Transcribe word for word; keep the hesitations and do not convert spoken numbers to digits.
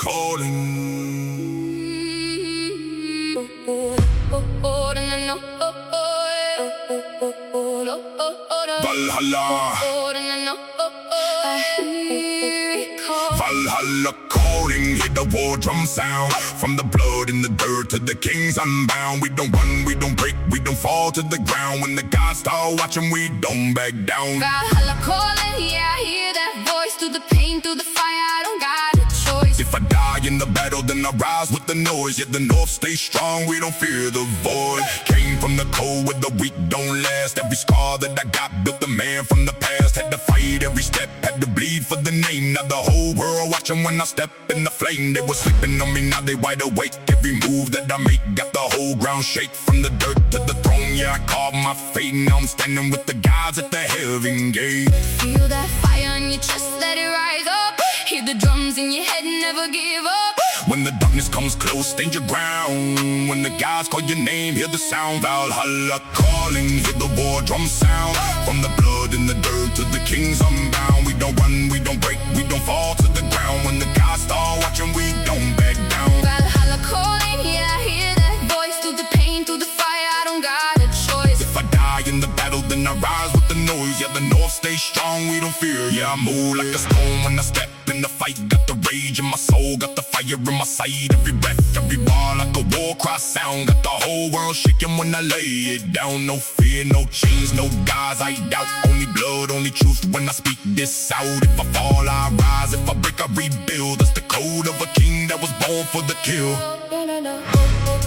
calling. Valhalla, Valhalla calling, hear the war drum sound. From the blood in the dirt to the kings unbound. We don't run, we don't break, we don't fall to the ground. When the gods start watching, we don't back down. Valhalla calling, yeah, I hear that voice. Through the pain, through the fire, I don't got a choice. If I die in the battle, then I rise with the noise. Yet the north stays strong, we don't fear the void. Came from the cold where the weak don't last. Every scar that I got built a man from the past. Had to fight every step, had to bleed for the name. Now the whole world watching when I step in the flame. They were sleeping on me, now they wide awake. Every move that I make got the whole ground shake. From the dirt to the throne, yeah, I carved my fate. Now I'm standing with the gods at the heaven gate. Feel that fire in your chest, let it rise up. Hear the drums in your head, never give up. When the darkness comes close, stand your ground. When the gods call your name, hear the sound. Valhalla calling, hear the war drum sound. From the blood in the dirt to the kings unbound. We don't run, we don't break, we don't fall to the ground. When the gods start watching, we don't back down. Valhalla calling, yeah, I hear that voice. Through the pain, through the fire, I don't got a choice. If I die in the battle, then I rise with the noise. Yeah, the north stays strong, we don't fear. Yeah, I move like a stone when I step in the fight. Got the rage in my soul, got the fire in my sight. Every breath, every bar like a war cry sound. Got the whole world shaking when I lay it down. No fear, no chains, no gods I doubt. Only blood, only truth when I speak this out. If I fall, I rise. If I break, I rebuild. That's the code of a king that was born for the kill.